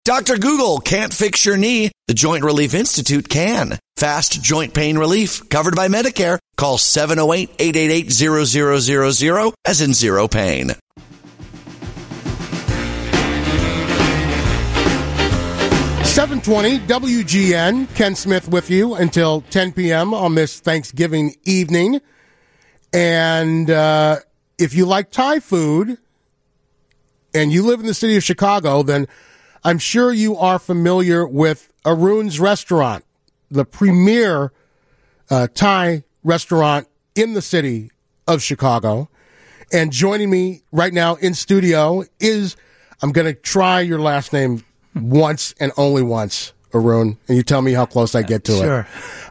Dr. Google can't fix your knee. The Joint Relief Institute can. Fast joint pain relief covered by Medicare. Call 708-888-0000 as in zero pain. $7:20 WGN. Ken Smith with you until 10 p.m. on this Thanksgiving evening. And if you like Thai food and you live in the city of Chicago, then I'm sure you are familiar with Arun's Restaurant, the premier Thai restaurant in the city of Chicago. And joining me right now in studio is, I'm going to try your last name once and only once, Arun, and you tell me how close I get to it.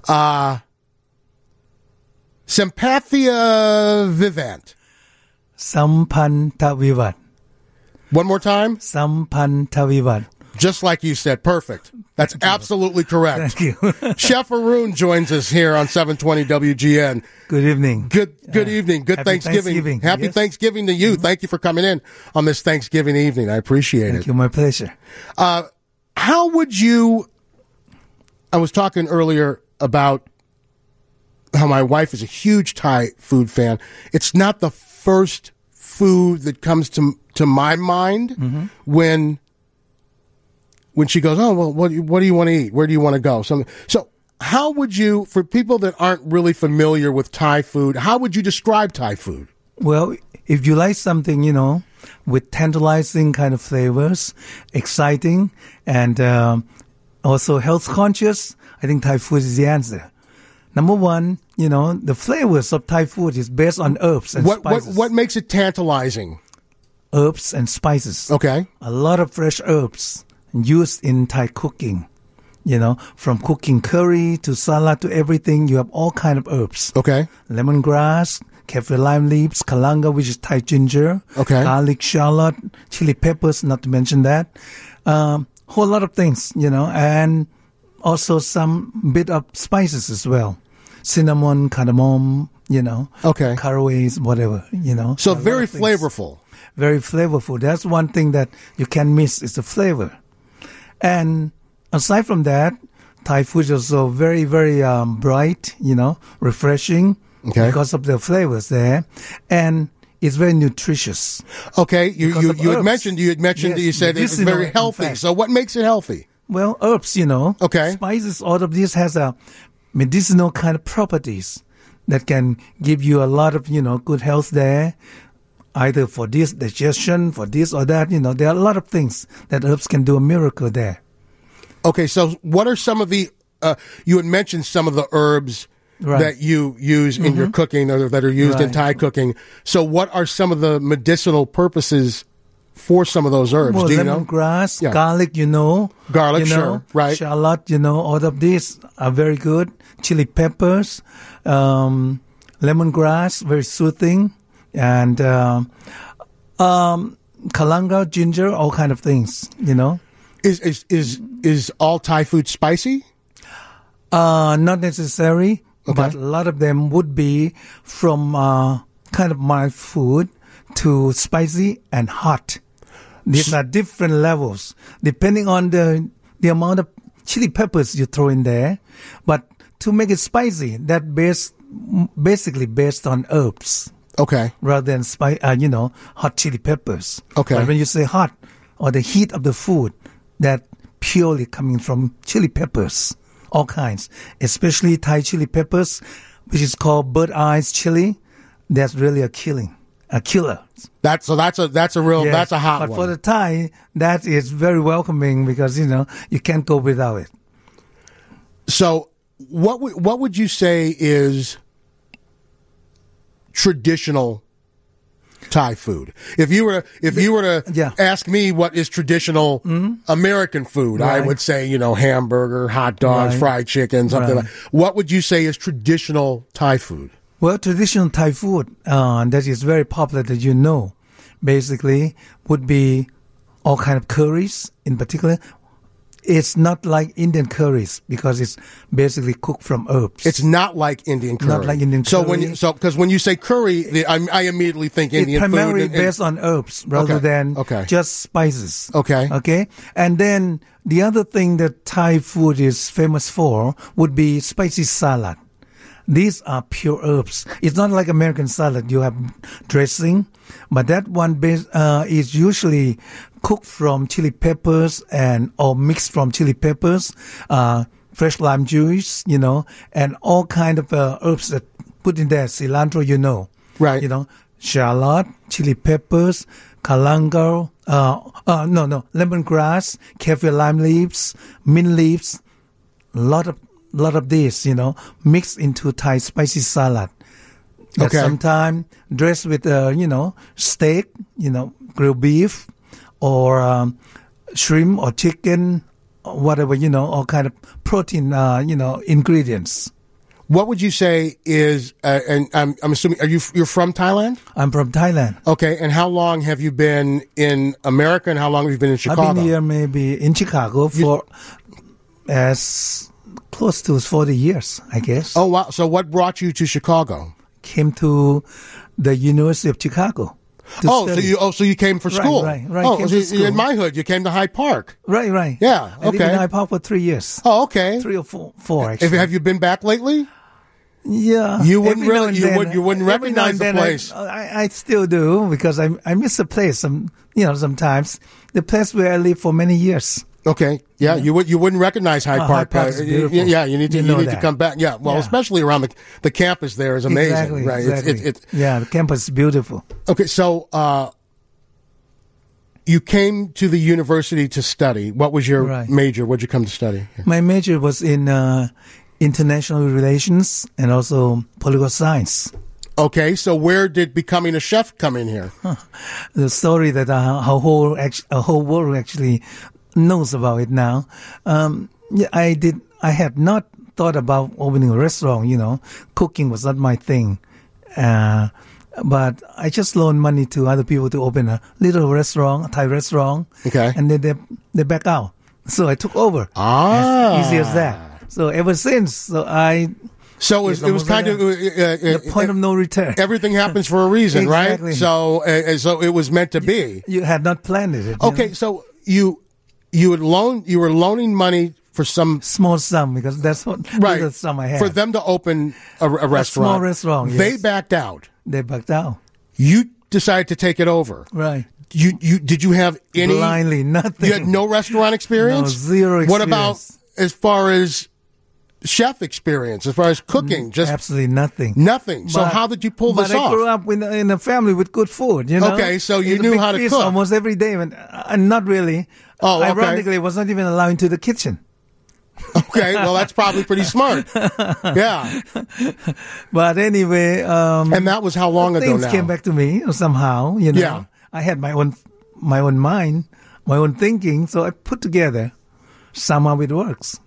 Sampathia Vivant. Sampantavivat. One more time. Sampantavivat. Just like you said. Perfect. That's absolutely correct. Thank you. Chef Arun joins us here on 720 WGN. Good evening. Good evening. Good Thanksgiving. Happy Thanksgiving to you. Thank you for coming in on this Thanksgiving evening. I appreciate it. Thank you. My pleasure. How would you, I was talking earlier about how my wife is a huge Thai food fan. It's not the first food that comes to my mind when she goes, oh, well, what do you want to eat? Where do you want to go? So how would you, for people that aren't really familiar with Thai food, how would you describe Thai food? Well, if you like something, with tantalizing kind of flavors, exciting, and also health conscious, I think Thai food is the answer. Number one, the flavors of Thai food is based on herbs and spices. What makes it tantalizing? Herbs and spices. Okay. A lot of fresh herbs used in Thai cooking. From cooking curry to salad to everything, you have all kind of herbs. Okay. Lemongrass, kaffir lime leaves, kalanga, which is Thai ginger. Okay. Garlic, shallot, chili peppers, not to mention that. Whole lot of things, and also some bit of spices as well. Cinnamon, cardamom, Okay. Caraways, whatever, So very flavorful. Very flavorful. That's one thing that you can't miss is the flavor. And aside from that, Thai food is also very, very bright, refreshing because of the flavors there. And it's very nutritious. Okay. You had mentioned yes, that you said it's very healthy. So what makes it healthy? Well, herbs, Okay. Spices, all of this has a medicinal kind of properties that can give you a lot of, good health there. Either for this digestion, for this or that, there are a lot of things that herbs can do a miracle there. Okay, so what are some of the, you had mentioned some of the herbs that you use in your cooking or that are used in Thai cooking. So what are some of the medicinal purposes for some of those herbs? Well, do you lemongrass, know? garlic, Garlic, sure, right. Shallot, all of these are very good. Chili peppers, lemongrass, very soothing. And kalanga, ginger, all kind of things, Is all Thai food spicy? Not necessary, but a lot of them would be from kind of mild food to spicy and hot. These are different levels depending on the amount of chili peppers you throw in there. But to make it spicy, that basically based on herbs. Okay. Rather than hot chili peppers. Okay. But when you say hot or the heat of the food, that purely coming from chili peppers, all kinds, especially Thai chili peppers, which is called bird eyes chili. That's really a killer. That's a hot but one. But for the Thai, that is very welcoming because you can't go without it. So what would you say is traditional Thai food? If you were to ask me what is traditional American food, I would say, hamburger, hot dogs, fried chicken, something like that. What would you say is traditional Thai food? Well, traditional Thai food that is very popular that basically would be all kind of curries in particular. It's not like Indian curries because it's basically cooked from herbs. It's not like Indian curry. Not like Indian So curry. because when you say curry, I immediately think It's Indian food. primarily based on herbs rather than just spices. Okay. Okay. And then the other thing that Thai food is famous for would be spicy salad. These are pure herbs. It's not like American salad. You have dressing, but that one is usually cooked from chili peppers or mixed from chili peppers, fresh lime juice, and all kind of herbs that put in there. Cilantro, Right. Shallot, chili peppers, galangal, lemongrass, kaffir lime leaves, mint leaves, lot of this, mixed into Thai spicy salad. That sometimes dressed with, steak, grilled beef, or shrimp or chicken, or whatever, all kind of protein, ingredients. What would you say is, and I'm assuming, you're from Thailand? I'm from Thailand. Okay, and how long have you been in America, and how long have you been in Chicago? I've been here maybe in Chicago for as close to 40 years, I guess. Oh, wow. So what brought you to Chicago? Came to the University of Chicago. So you came for school? Right. Oh, so in my hood, you came to Hyde Park? Right. Yeah, I lived in Hyde Park for 3 years. Oh, okay. 3 or 4 actually. Have you been back lately? Yeah. You wouldn't you wouldn't recognize the place. I still do because I miss the place sometimes. The place where I lived for many years. Okay. Yeah, you wouldn't recognize Hyde Park. Hyde Park is beautiful. Yeah, you need to come back. Yeah, well, especially around the campus there is amazing. Exactly, right? Exactly. The campus is beautiful. Okay, so you came to the university to study. What was your major? What did you come to study? My major was in international relations and also political science. Okay, so where did becoming a chef come in here? The story that a whole world actually knows about it now. I had not thought about opening a restaurant. Cooking was not my thing. But I just loaned money to other people to open a little restaurant, a Thai restaurant. Okay. And then they back out. So I took over. As easy as that. So ever since, it was kind of the point of no return. Everything happens for a reason, Exactly. right? So it was meant to be. You had not planned it. Okay, so you were loaning money for some small sum because that's what the sum I had for them to open a restaurant. Small restaurant. Yes. They backed out. They backed out. You decided to take it over. Right. Did you have any blindly nothing? You had no restaurant experience. No, zero experience. What about as far as chef experience, as far as cooking? Just absolutely nothing. Nothing. So how did you pull this off? I grew up in a family with good food. Okay, so you knew how to cook almost every day, and not really. Oh, okay. Ironically, I was not even allowed into the kitchen. Okay, well, that's probably pretty smart. Yeah. But anyway. And that was how long ago now? Things came back to me somehow, Yeah. I had my own mind, my own thinking, so I put together. Somehow it works.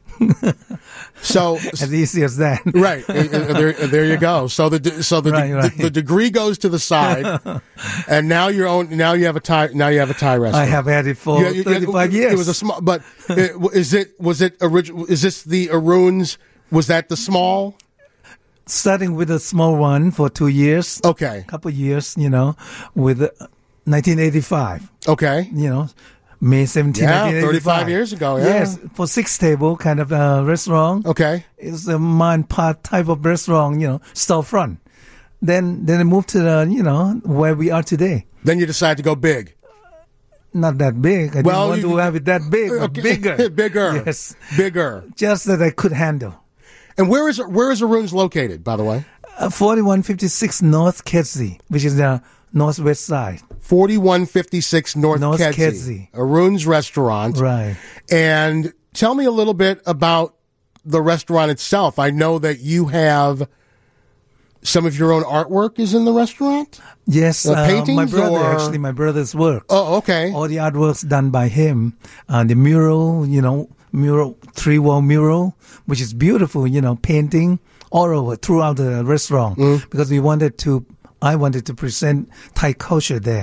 So as easy as that. Right. There you go. So the degree goes to the side, and now you have a Thai restaurant. I have had it for 35 years. It was a small, but was it original? Is this the Arun's? Was that the small? Starting with a small one for 2 years. Okay. A couple of years, with 1985. Okay. May 17, 1985. 35 years ago, yeah. Yes, for 6 table kind of restaurant. Okay. It's a man part type of restaurant, storefront. Then I moved to where we are today. Then you decide to go big. Not that big. I didn't want to have it that big, but bigger. Bigger. Yes. Bigger. Just that I could handle. And where is Arun's located, by the way? 4156 North Kedzie, which is the northwest side. 4156 North Kedzie. Arun's restaurant. Right. And tell me a little bit about the restaurant itself. I know that you have some of your own artwork is in the restaurant? Yes. Paintings my brother's work. Oh, okay. All the artwork's done by him. The mural, mural, 3-wall mural, which is beautiful, painting all over throughout the restaurant because I wanted to present Thai culture there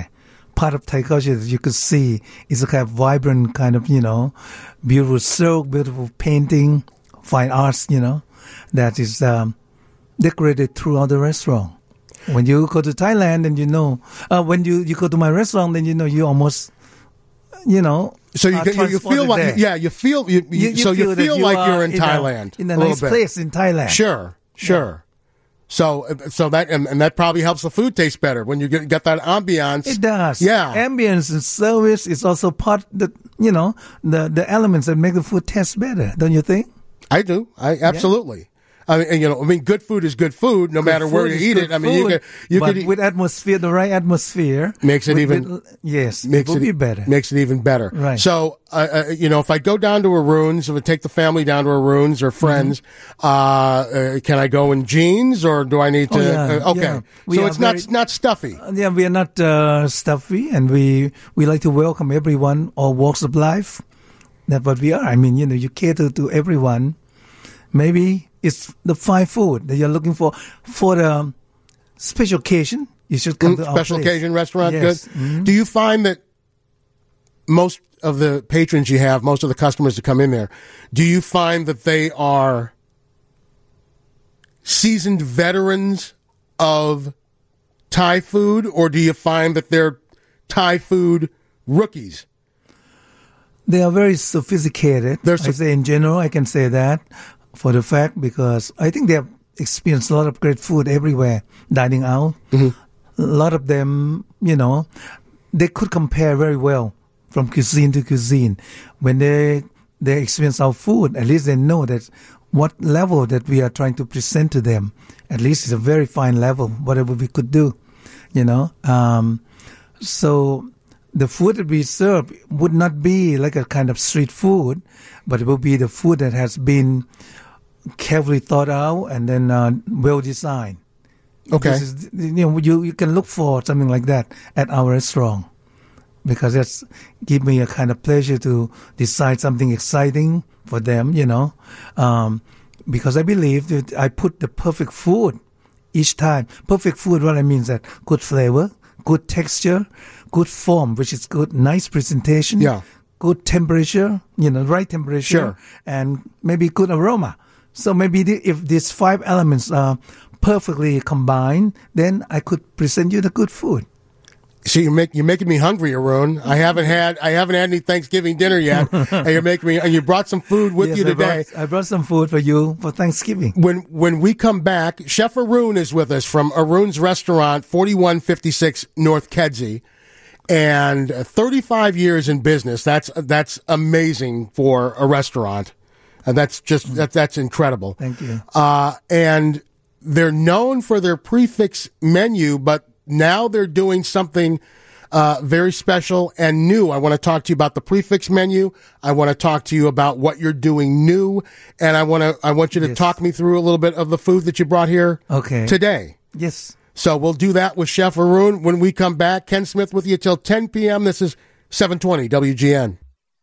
part of Thai culture that you could see is a kind of vibrant kind of, beautiful silk, beautiful painting, fine arts, that is decorated throughout the restaurant. When you go to Thailand, and when you go to my restaurant, then you almost, So you feel like you feel like you're in Thailand, in a nice place in Thailand. Sure. Yeah. So that and that probably helps the food taste better when you get that ambiance. It does. Yeah. Ambience and service is also part the elements that make the food taste better. Don't you think? I do. Absolutely. Good food is good food, no matter where you eat it. You could eat, with atmosphere, the right atmosphere makes it be better. Makes it even better. Right. So, if I go down to Arun's, if I take the family down to Arun's or friends, can I go in jeans or do I need to? Okay. Yeah. So it's not stuffy. We are not stuffy, and we like to welcome everyone, all walks of life. That's what we are. You cater to everyone. Maybe it's the fine food that you're looking for the special occasion. You should come to our special place. Occasion restaurant. Yes. Good. Mm-hmm. Do you find that most of the patrons you have, most of the customers that come in there, do you find that they are seasoned veterans of Thai food, or do you find that they're Thai food rookies? They are very sophisticated. I say in general, I can say that for the fact because I think they have experienced a lot of great food everywhere, dining out. Mm-hmm. A lot of them, they could compare very well from cuisine to cuisine. When they experience our food, at least they know that what level that we are trying to present to them. At least it's a very fine level, whatever we could do, So the food that we serve would not be like a kind of street food, but it will be the food that has been carefully thought out and then well designed. Okay. You can look for something like that at our restaurant because that's give me a kind of pleasure to decide something exciting for them, because I believe that I put the perfect food each time. Perfect food, what I mean is that good flavor, good texture, good form, which is good, nice presentation, good temperature, right temperature, and maybe good aroma. So maybe if these 5 elements are perfectly combined, then I could present you the good food. So you're making me hungry, Arun. I haven't had any Thanksgiving dinner yet, and you're making me. And you brought some food with you today. I brought some food for you for Thanksgiving. When we come back, Chef Arun is with us from Arun's Restaurant, 4156 North Kedzie, and 35 years in business. That's amazing for a restaurant, and that's incredible. Thank you. And they're known for their prefix menu, but now they're doing something very special and new. I want to talk to you about the prefix menu. I want to talk to you about what you're doing new, and I want you to talk me through a little bit of the food that you brought here today. Yes. So we'll do that with Chef Arun when we come back. Ken Smith with you till 10 p.m. This is 720 WGN.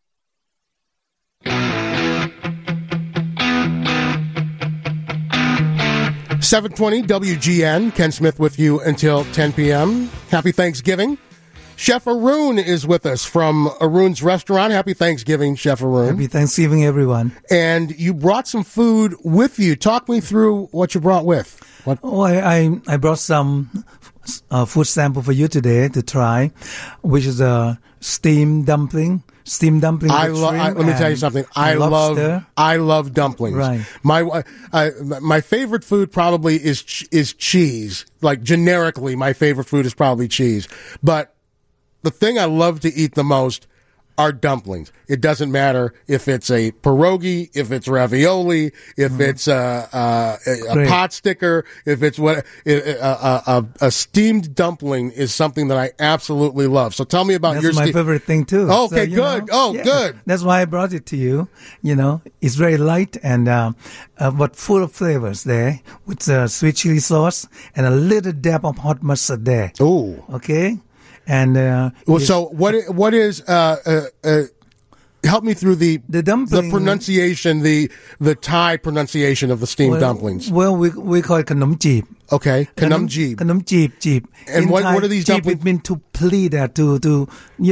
.720 WGN. Ken Smith with you until 10 p.m. Happy Thanksgiving. Chef Arun is with us from Arun's Restaurant. Happy Thanksgiving, Chef Arun. Happy Thanksgiving, everyone. And you brought some food with you. Talk me through what you brought with. I brought some food sample for you today to try, which is a steamed dumpling. Let me tell you something. I love dumplings. Right. My favorite food probably is cheese. Like generically, my favorite food is probably cheese. But the thing I love to eat the most are dumplings. It doesn't matter if it's a pierogi, if it's ravioli, if it's a pot sticker, if it's a steamed dumpling is something that I absolutely love. So tell me about your. That's my favorite thing too. Okay, good. Good. That's why I brought it to you. It's very light and but full of flavors there with sweet chili sauce and a little dab of hot mustard there. Ooh. Okay. And so what is help me through the dumpling, the pronunciation, the Thai pronunciation of the steamed dumplings. Well, we call it khnom jeep. Okay. Kanam jeeb. Kanam jeeb. And In what Thai, are these jeeb, dumplings? it means to pleat, to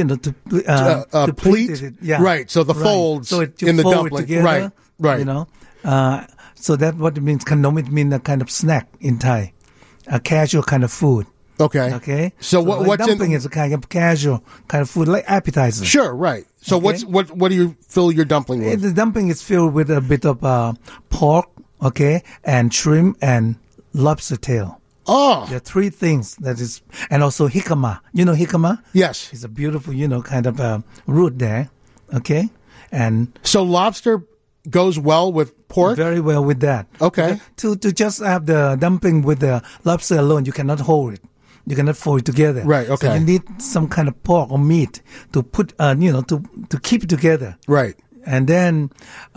Pleat? it. Yeah. Right, so the folds so you in the fold dumpling. It together, Right. You know, so that's what it means. Kanom, it means a kind of snack in Thai, a casual kind of food. Okay. Okay. So like what's dumpling in? is a kind of casual kind of food, like appetizer. Sure. Right. So Okay. what do you fill your dumpling with? The dumpling is filled with a bit of pork, okay, and shrimp and lobster tail. Oh. There are three things that is, and also jicama. You know jicama? Yes. It's a beautiful, kind of root there, okay, and So lobster goes well with pork? very well with that. Okay. To just have the dumpling with the lobster alone, you cannot hold it. You cannot fold it together. Right, okay. So you need some kind of pork or meat to put, to keep it together. Right. And then,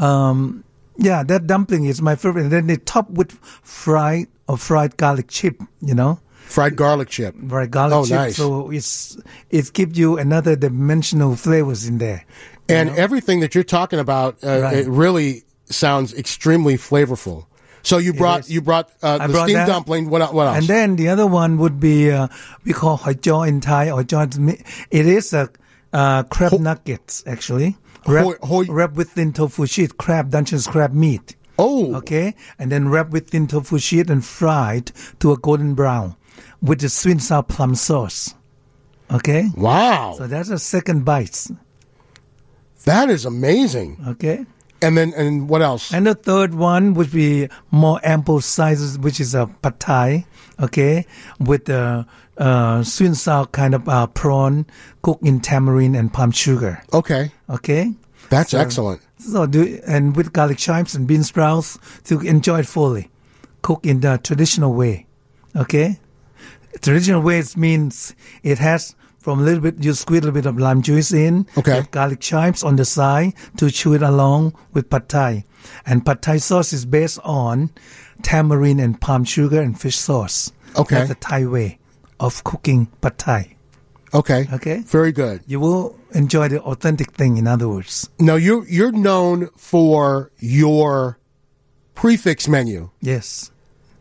that dumpling is my favorite. And then they top with fried garlic chip, Fried garlic chip. fried garlic chip. Nice. So it gives you another dimensional flavors in there. And everything that you're talking about, Right. it really sounds extremely flavorful. So you brought is. the brought steamed that. dumpling. What else? And then the other one would be, we call hoi jaw in Thai. Hoi jaw, it is a crab nuggets, actually. Wrapped with thin tofu sheet, Dungeness crab meat. Oh. Okay. And then wrapped with thin tofu sheet and fried to a golden brown with the sweet and sour plum sauce. Okay. Wow. So that's a second bite. That is amazing. Okay. And what else? And the third one would be more ample sizes, which is a pad thai, okay, with the sweet and sour kind of prawn cooked in tamarind and palm sugar, Okay. okay. That's excellent. So and with garlic chives and bean sprouts to enjoy it fully, cooked in the traditional way, okay. Traditional way means it has. From a little bit, you squeeze a little bit of lime juice in. Okay. With garlic chives on the side to chew it along with pad thai. And pad thai sauce is based on tamarind and palm sugar and fish sauce. Okay. That's the Thai way of cooking pad thai. Okay. Okay. Very good. You will enjoy the authentic thing, in other words. Now you're known for your prefix menu, Yes.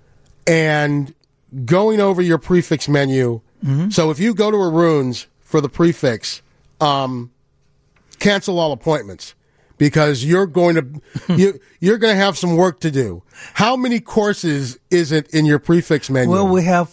and going over your prefix menu. Mm-hmm. So if you go to Arun's for the prefix, cancel all appointments because you're going to you're going to have some work to do. How many courses is it in your prefix menu? Well, we have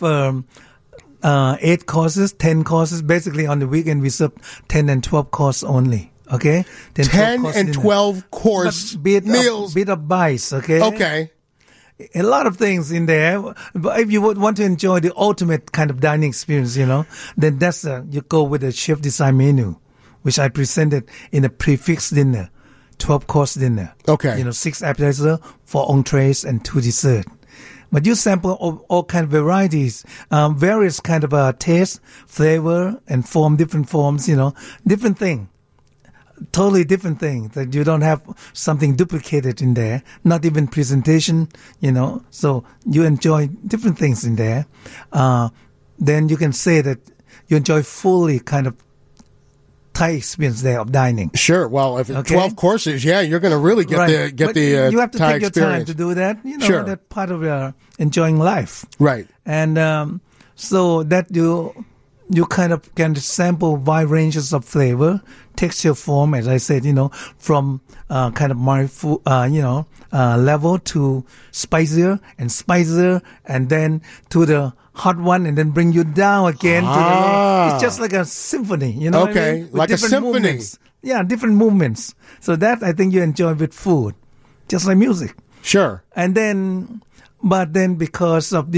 8 courses, 10 courses. Basically, on the weekend, we serve 10 and 12 course only. Okay? 10 and 12 course meals. Bit of bites, okay? Okay. A lot of things in there. But if you would want to enjoy the ultimate kind of dining experience, then that's you go with the chef design menu, which I presented in a prefix dinner, 12-course dinner. Okay. 6 appetizer, 4 entrees, and 2 dessert. But you sample all kind of varieties, various kind of taste, flavor, and different forms, different thing. Totally different thing that you don't have something duplicated in there, not even presentation, so you enjoy different things in there. Then you can say that you enjoy fully kind of Thai experience there of dining. Sure. Well, if it's Okay. 12 courses, yeah, you're going to really get Right. the But the you have to Thai take your experience. time to do that. Sure. That's part of enjoying life. Right. And so that you kind of can sample wide ranges of flavor, texture, form, as I said, from kind of my food, level to spicier, and then to the hot one, and then bring you down again to the it's just like a symphony, what I Okay, mean? With like a different symphony. movements. Yeah, different movements. So that I think you enjoy with food, just like music. Sure. And then, but then because of,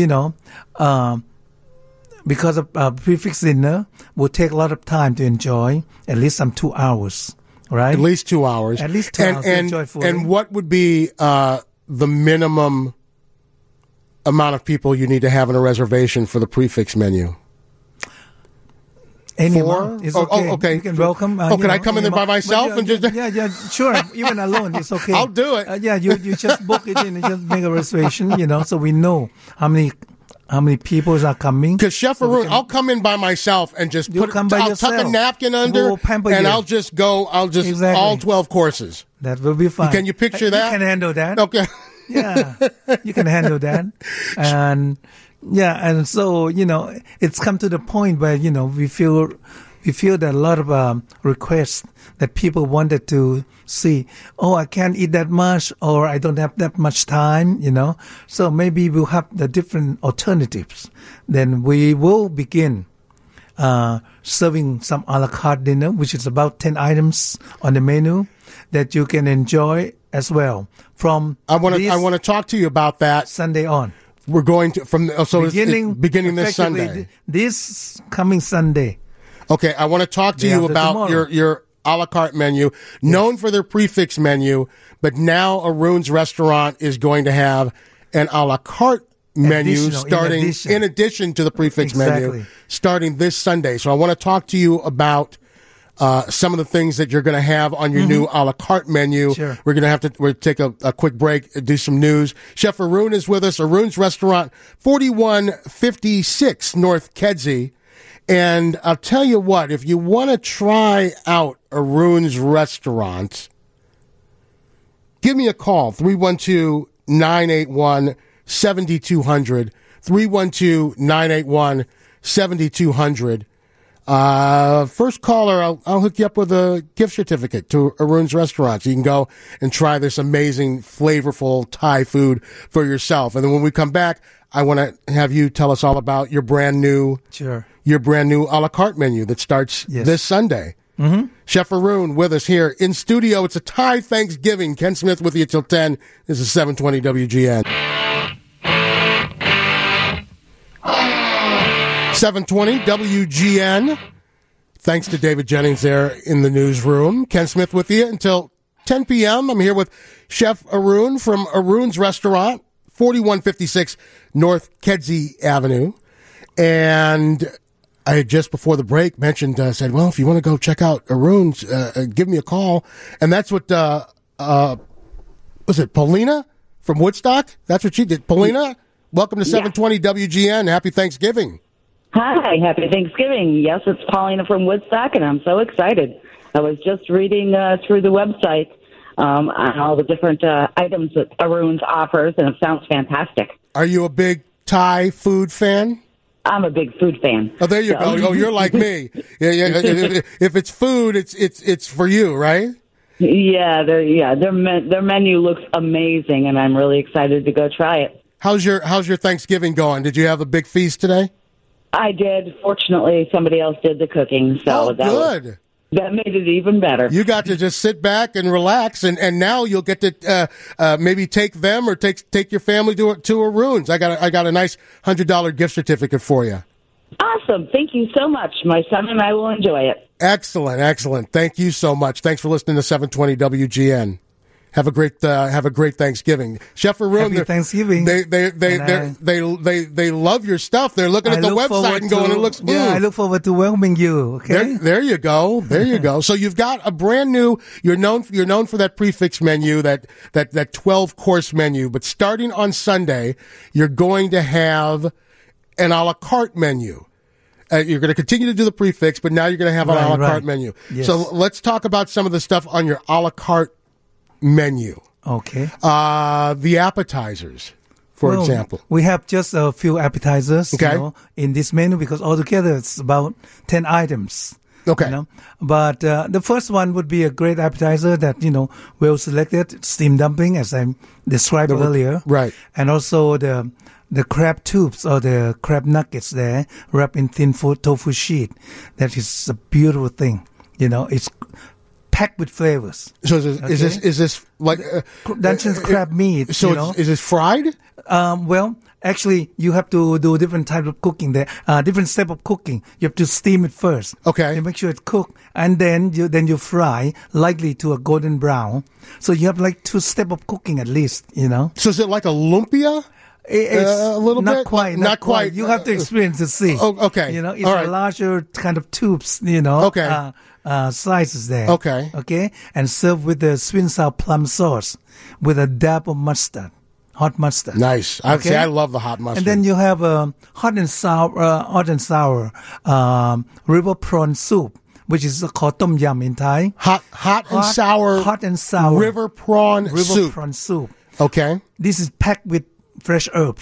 prefix dinner will take a lot of time to enjoy, at least some 2 hours, right? At least 2 hours. At least 2 hours to enjoy food. And what would be the minimum amount of people you need to have in a reservation for the prefix menu? Any 4? amount is Oh, okay. okay. You can welcome. Can I come in there by myself and just? Yeah, sure. Even alone, it's okay. I'll do it. You just book it in and just make a reservation, so we know how many people are coming. Because Chef Arun, I'll come in by myself and just You'll come by I'll yourself. tuck a napkin under, We'll pamper and you. I'll just Exactly. all 12 courses. That will be fine. Can you picture that? You can handle that. Okay. Yeah, you can handle that. And Yeah, and so, it's come to the point where, we feel that a lot of requests that people wanted to see, I can't eat that much, or I don't have that much time, So maybe we'll have the different alternatives. Then we will begin serving some a la carte dinner, which is about 10 items on the menu that you can enjoy as well. From I want to talk to you about that Sunday on. We're going to beginning this Sunday. This coming Sunday. Okay, I want to talk to you about your a la carte menu, known for their prefix menu, but now Arun's restaurant is going to have an a la carte menu starting in addition to the prefix menu starting this Sunday. So I want to talk to you about some of the things that you're going to have on your new a la carte menu. Sure. We're going to have to take a quick break, do some news. Chef Arun is with us. Arun's Restaurant, 4156 North Kedzie. And I'll tell you what, if you want to try out Arun's Restaurant, give me a call, 312-981-7200, 312-981-7200. First caller, I'll hook you up with a gift certificate to Arun's Restaurant. So you can go and try this amazing, flavorful Thai food for yourself. And then when we come back, I want to have you tell us all about your brand new a la carte menu that starts this Sunday. Mm-hmm. Chef Arun with us here in studio. It's a Thai Thanksgiving. Ken Smith with you till 10. This is 720 WGN. 720 WGN. Thanks to David Jennings there in the newsroom. Ken Smith with you until 10 p.m. I'm here with Chef Arun from Arun's Restaurant, 4156 North Kedzie Avenue. And I had just before the break said, well, if you want to go check out Arun's, give me a call. And that's what, was it Paulina from Woodstock? That's what she did. Paulina, welcome to 720 WGN. Happy Thanksgiving. Hi, happy Thanksgiving. Yes, it's Paulina from Woodstock, and I'm so excited. I was just reading through the website on all the different items that Arun's offers, and it sounds fantastic. Are you a big Thai food fan? I'm a big food fan. Oh, there you go. Oh, you're like me. Yeah. If it's food, it's for you, right? Yeah, their menu looks amazing, and I'm really excited to go try it. How's your Thanksgiving going? Did you have a big feast today? I did. Fortunately, somebody else did the cooking, so good. That made it even better. You got to just sit back and relax, and now you'll get to maybe take them or take your family to Arun's. I got a nice $100 gift certificate for you. Awesome. Thank you so much. My son and I will enjoy it. Excellent. Thank you so much. Thanks for listening to 720 WGN. Have a great Thanksgiving, Chef Arun. Happy Thanksgiving. They love your stuff. They're looking at the website and going, it looks good. Yeah, I look forward to welcoming you. Okay. There you go. So you've got a brand new. You're known for that prefix menu, that 12-course menu. But starting on Sunday, you're going to have an a la carte menu. You're going to continue to do the prefix, but now you're going to have an a la carte menu. Yes. So let's talk about some of the stuff on your a la carte menu. Okay. The appetizers, for example. We have just a few appetizers in this menu because altogether it's about 10 items. Okay. But the first one would be a great appetizer that, well selected, steam dumpling, as I described earlier. Right. And also the crab tubes or the crab nuggets there wrapped in thin tofu sheet. That is a beautiful thing. It's packed with flavors. So is this like Dungeness crab meat? So is it fried? Well, actually, you have to do different type of cooking there. Different step of cooking. You have to steam it first. Okay. You make sure it's cooked, and then you fry, likely to a golden brown. So you have like 2 steps of cooking at least. So is it like a lumpia? It's a little not bit? quite. Not quite. You have to experience to see. Oh, okay. It's all right. a larger kind of tubes. Okay. Slices there. Okay. Okay. And serve with the sweet and sour plum sauce with a dab of mustard, hot mustard. Nice. Okay? I love the hot mustard. And then you have hot and sour river prawn soup, which is called tom yum in Thai. Hot and sour river prawn soup. prawn soup. Okay. This is packed with fresh herbs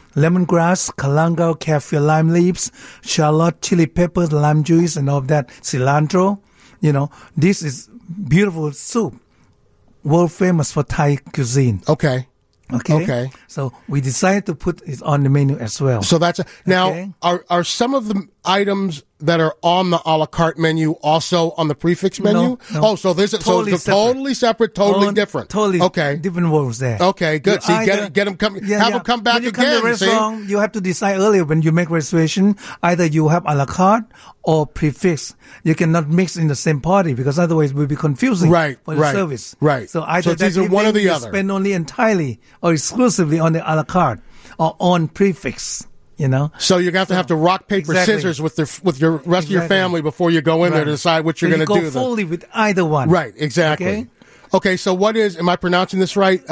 lemongrass, kalanga, kaffir lime leaves, shallot, chili peppers, lime juice, and all of that, cilantro. This is beautiful soup, world famous for Thai cuisine. Okay. Okay. So we decided to put it on the menu as well. So now, are some of the items that are on the a la carte menu also on the prefix menu? No. Oh, so there's Totally it's totally separate, totally different. Totally okay. different worlds there. Okay, good. See, get them come. Have them come back when you again. Come to the restaurant, you have to decide earlier when you make reservation. Either you have a la carte or prefix. You cannot mix in the same party because otherwise it will be confusing for the service. Right. So either it's either one or the you other. Spend only entirely or exclusively on the a la carte or on prefix. So you're going to have to rock, paper, scissors with your rest of your family before you go in there to decide what you're going to do. Go fully with either one. Right, exactly. Okay, so what is, am I pronouncing this right?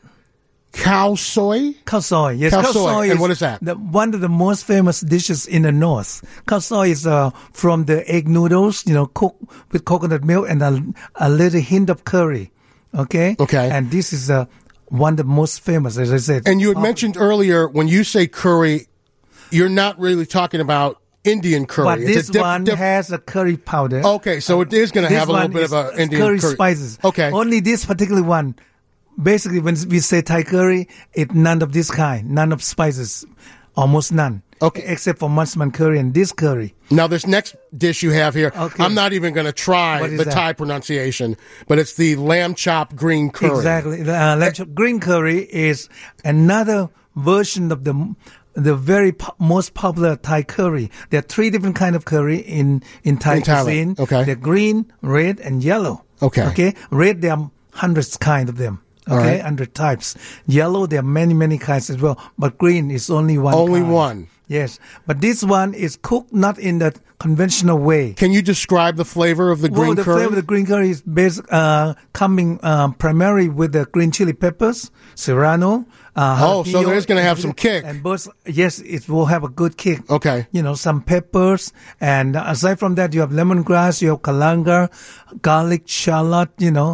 Khao soi? Khao soi, yes. Khao soi. And what is that? One of the most famous dishes in the north. Khao soi is from the egg noodles, cooked with coconut milk and a little hint of curry. Okay? And this is one of the most famous, as I said. And you had mentioned earlier, when you say curry, you're not really talking about Indian curry. But this one has a curry powder. Okay, so it is going to have a little bit of an Indian curry. Spices. Okay. Only this particular one. Basically, when we say Thai curry, it's none of this kind. None of spices. Almost none. Okay. Except for Masman curry and this curry. Now, this next dish you have here, I'm not even going to try the Thai pronunciation, but it's the lamb chop green curry. Exactly. Lamb chop green curry is another version of the very most popular Thai curry. There are 3 different kinds of curry in Thai cuisine. Okay. They're green, red, and yellow. Okay. Red, there are hundreds kind of them. Okay. Right. 100 types. Yellow, there are many, many kinds as well. But green is only one Only kind. one. Yes. But this one is cooked not in the conventional way. Can you describe the flavor of the green curry? The flavor of the green curry is coming primarily with the green chili peppers, serrano. So there's going to have some kick. And yes, it will have a good kick. Okay. Some peppers. And aside from that, you have lemongrass, you have kalanga, garlic, shallot,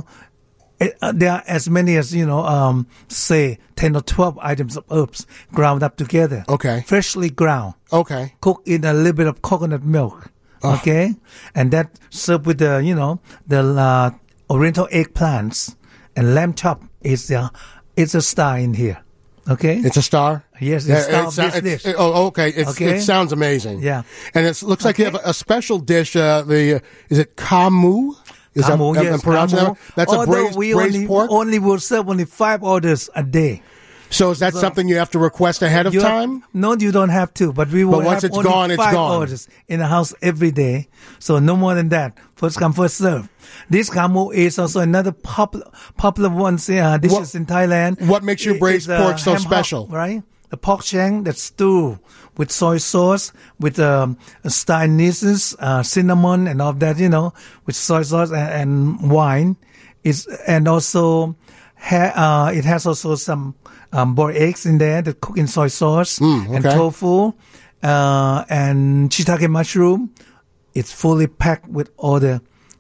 there are as many as, say 10 or 12 items of herbs ground up together. Okay. Freshly ground. Okay. Cooked in a little bit of coconut milk. Oh. Okay. And that served with the oriental eggplants, and lamb chop is it's a star in here. Okay. It's a star? Yes, it's a star of this dish. Okay. It sounds amazing. Yeah. And it looks like you have a special dish, is it kamu? Kamu, yes, kamu. That's a braised pork? We will serve only 5 orders a day. So is that something you have to request ahead of time? No, you don't have to. But we will once have it's only gone, it's 5 gone. orders in the house every day. So no more than that. First come, first serve. This kamu is also another popular one dishes in Thailand. What makes your braised pork so special? Right? The pork chang that's stew with soy sauce, with star anise, cinnamon, and all of that, with soy sauce and wine. And also it has also some boiled eggs in there that cook in soy sauce, and tofu, and shiitake mushroom. It's fully packed with all the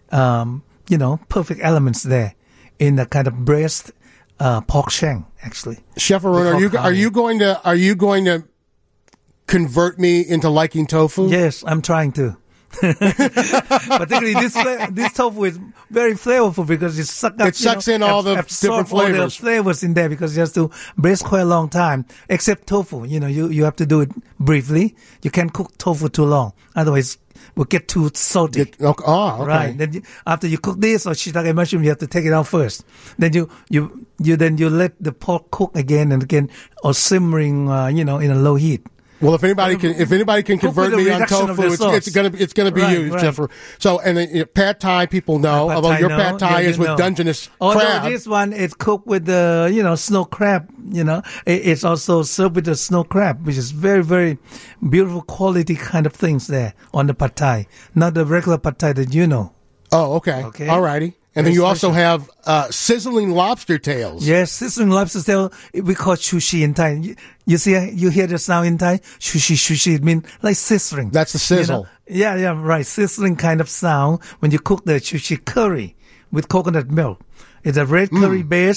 perfect elements there in the kind of braised pork shank, actually. Chef Arun, are you going to convert me into liking tofu? Yes, I'm trying to. Particularly this tofu is very flavorful because it sucks in all the different flavors. All the flavors in there because it has to braise quite a long time. Except tofu, you have to do it briefly. You can't cook tofu too long, otherwise will get too salty. Okay. Right. Then after you cook this or shiitake mushroom, you have to take it out first. Then you let the pork cook again and again, or simmering, in a low heat. Well, if anybody can convert me on tofu, it's gonna be you, Chef. So, and then pad thai, people know. Although your pad thai is with Dungeness crab. Although this one is cooked with the snow crab. It's also served with the snow crab, which is very, very beautiful quality kind of things there on the pad thai, not the regular pad thai that you know. Oh, okay. All righty. And then you also have sizzling lobster tails. Yes, sizzling lobster tail. We call sushi in Thai. You hear the sound in Thai? Sushi. It means like sizzling. That's the sizzle. Yeah, right. Sizzling kind of sound when you cook the sushi curry with coconut milk. It's a red curry base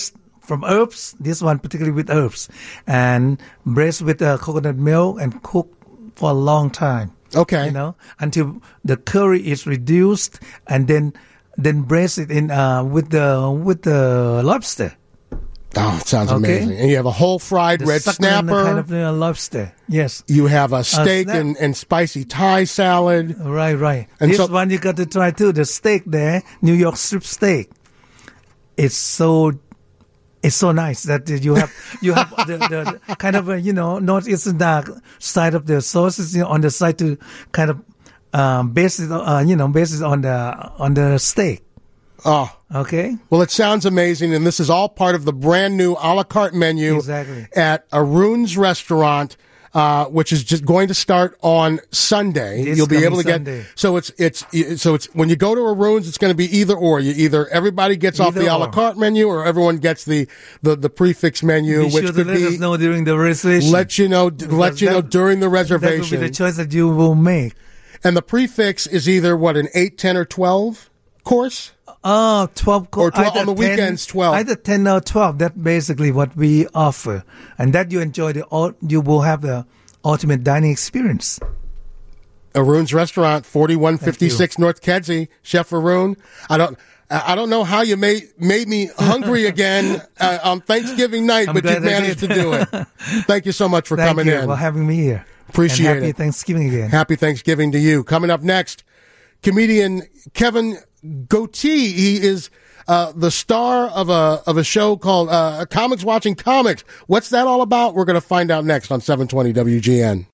from herbs. This one particularly with herbs, and braised with coconut milk and cooked for a long time. Okay. Until the curry is reduced, and then braise it in with the lobster. Oh, it sounds amazing. And you have a whole fried red snapper. Kind of lobster. Yes. You have a steak and spicy Thai salad. Right. And this one you got to try too. The steak there, New York strip steak. It's so nice that you have the kind of northeastern dark side of the sauces on the side to kind of base it on the steak. Oh. Okay. Well, it sounds amazing, and this is all part of the brand new a la carte menu at Arun's Restaurant, which is just going to start on Sunday. You'll be able to Sunday. get so it's when you go to Arun's, it's going to be either or. Everybody gets off the a la carte menu, or everyone gets the prefix menu, which could let us know during the reservation. Let you know during the reservation. That will be the choice that you will make. And the prefix is either an 8, 10, or 12 course. 12 course. Or 12 on the weekends, 12. Either 10 or 12. That's basically what we offer. And that you enjoy you will have the ultimate dining experience. Arun's Restaurant, 4156 North Kedzie. Chef Arun, I don't know how you made me hungry again on Thanksgiving night, but you managed to do it. Thank you so much for coming in. Thank you for having me here. Appreciate and happy Thanksgiving again. Happy Thanksgiving to you. Coming up next, comedian Kevin Goatee. He is the star of a show called Comics Watching Comics. What's that all about? We're going to find out next on 720 WGN.